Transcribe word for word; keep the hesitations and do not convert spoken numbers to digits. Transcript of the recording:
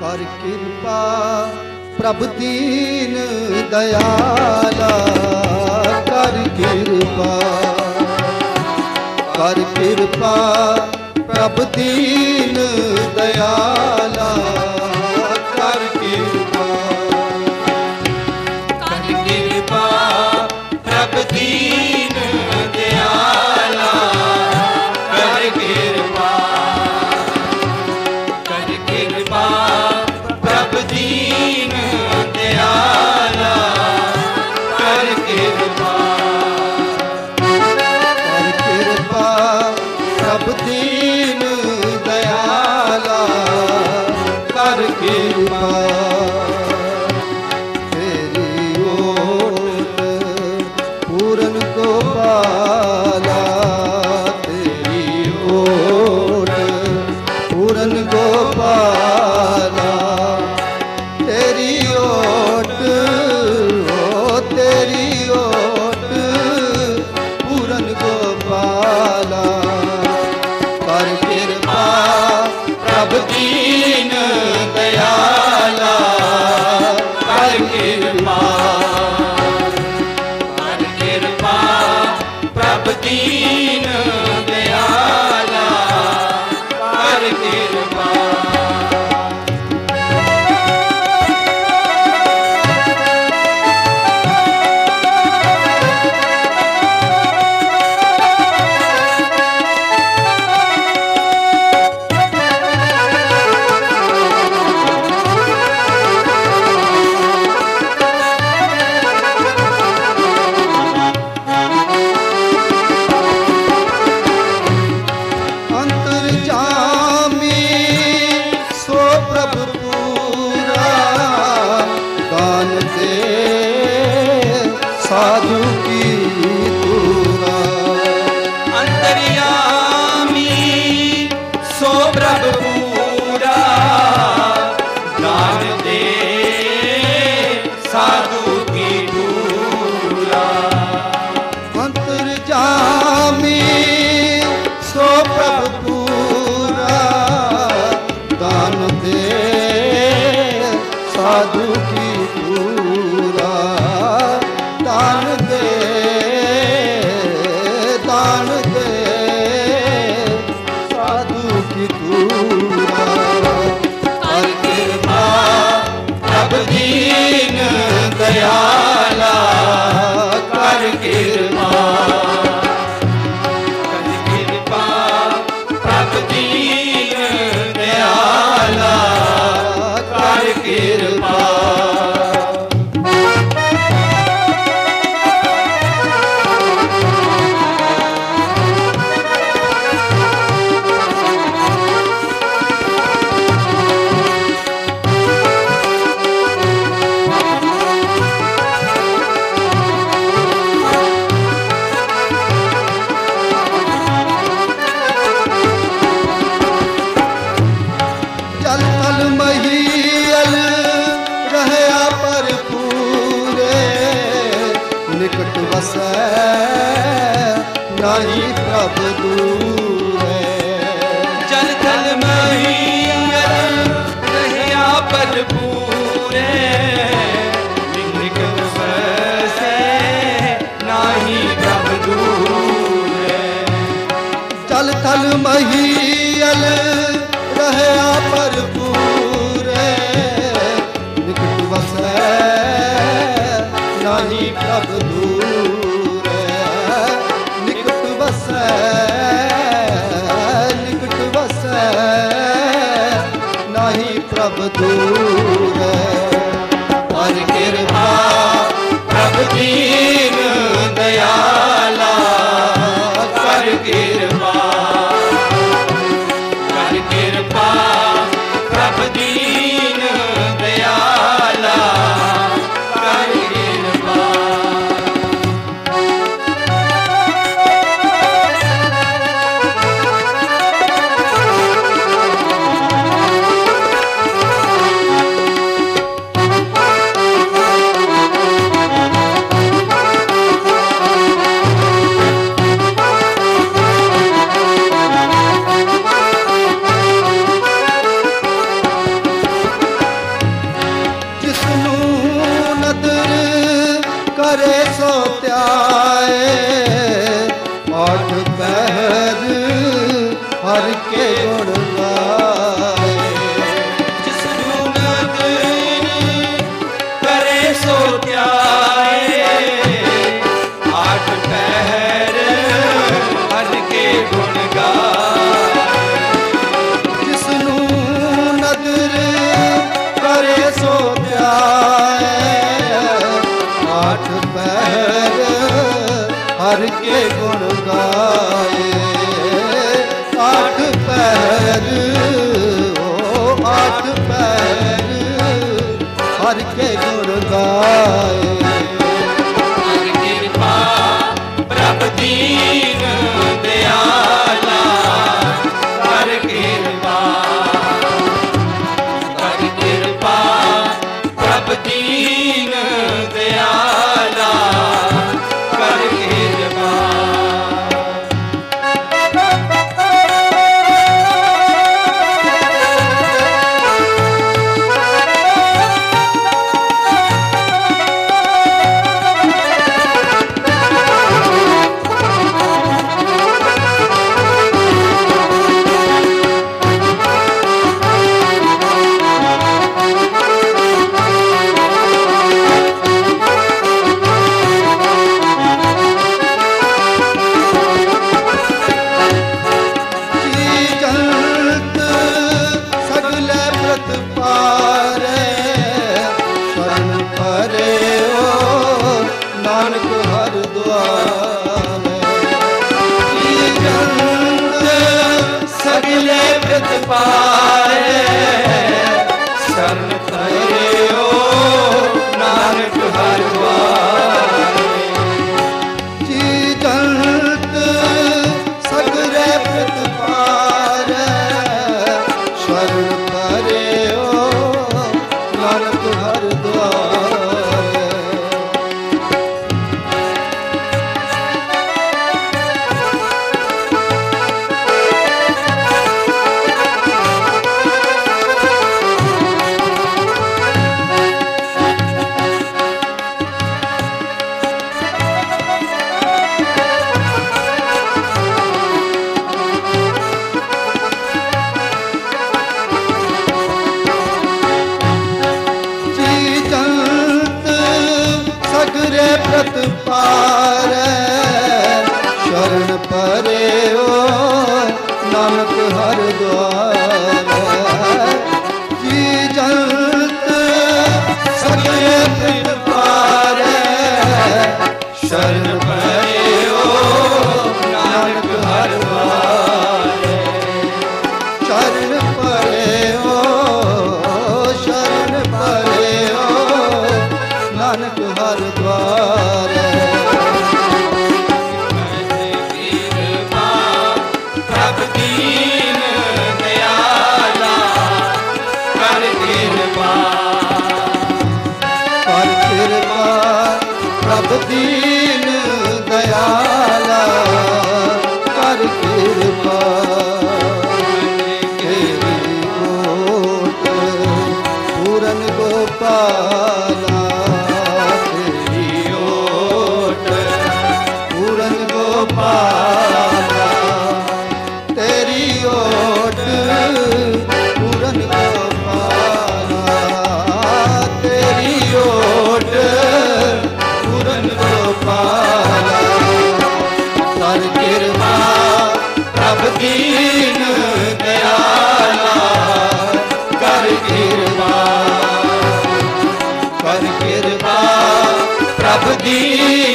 कर कृपा प्रभु दीन दयाला, कर कृपा कर कृपा प्रभु दीन दयाला, कर कृपा कर कृपा प्रभु दीन दयाला, कर कृपा कर कृपा प्रभु दीन दयाला, कर कृपा कर कृपा प्रभु दीन दयाला, कर कृपा तेरी ओट पूरन को पाला, तेरी ओट पूरन को पाला, तेरी ओट ओ तेरी ओट पूरन को पाला, कर कृपा प्रभु दीन दयाला, कर कृपा कर कृपा प्रभु दीन दयाला, कर कृपा अंतर्जामी सो प्रभु पूरा, दान दे साधु की पूरा, अंतर्यामी सो प्रभु पूरा, दान दे साधु की पूरा, अंतर्जामी सो प्रभु पूरा, दान दे साधु की पूरा, दान दे दान दे साधु की पूरा, कर कृपा प्रभु दीन दयाला, कर कृपा कर कृपा प्रभु दीन दयाला, कर कृपा जल थल महियल रहया पर पूरे, निकट वसै नाही प्रभु दूरे, जल थल महियल रहया पर पूरे, निकट वसै नाही प्रभु दूरे, जल थल महियल रहया पर पूरे, निकट वसै नाही प्रभु दूरे, निकट वसै निकट वसै नाही प्रभु दूरे, कर कृपा प्रभु दीन दयाला, कर कृपा कर कृपा प्रभु दीन दयाला, कर कृपा ਹਰ ਕੇ ਗੁਣ ਗਾਏ। ਜਿਸ ਨੂੰ ਨਦਰ ਕਰੇ ਸੋ ਧਿਆਏ, ਆਠ ਪਹਿਰ ਹਰ ਕੇ ਗੁਣ ਗਾਏ। ਜਿਸ ਨੂੰ ਨਦਰ ਕਰੇ ਸੋ ਧਿਆਏ, ਆਠ ਪਹਿਰ ਹਰ ਕੇ ਗੁਣ ਗਾਏ। ਆਠ ਪਹਿਰ ਓ ਆਠ ਪਹਿਰ ਹਰ ਕੇ ਗੁਣ ਗਾਏ। ਹਰ ਕਿਰਪਾ ਪ੍ਰਭ ਦੀਨ ਦਿਆਲਾ, ਹਰ ਕਿਰਪਾ ਹਰ ਕਿਰਪਾ ਪ੍ਰਭ ਦੀਨ ਦਿਆਲਾ, ਹਰ ਕਿਰਪਾ। शरण करियो नानक हर द्वारे। जी जंत सगरे प्रतपारे, शरण करियो नानक हर द्वारे। पारे शरण परेओ नानक हर द्वारे। जी जंत सगले पिट पारे शरण परेओ नानक हर द्वारे। शरण परेओ शरण परेओ नानक हर द्वारे। प्रभ दीन दयाला कर कृपा। कर कृपा प्रभ दीन दयाला कर कृपा। तेरी ओट पूरन गोपाला, तेरी ओट पूरन गोपाला, तेरी ओट पूरन गोपाला, तेरी ओट पूरन गोपाला। कर कृपा प्रभ दीन दयाला कर कृपा। कर कृपा प्रभ दीन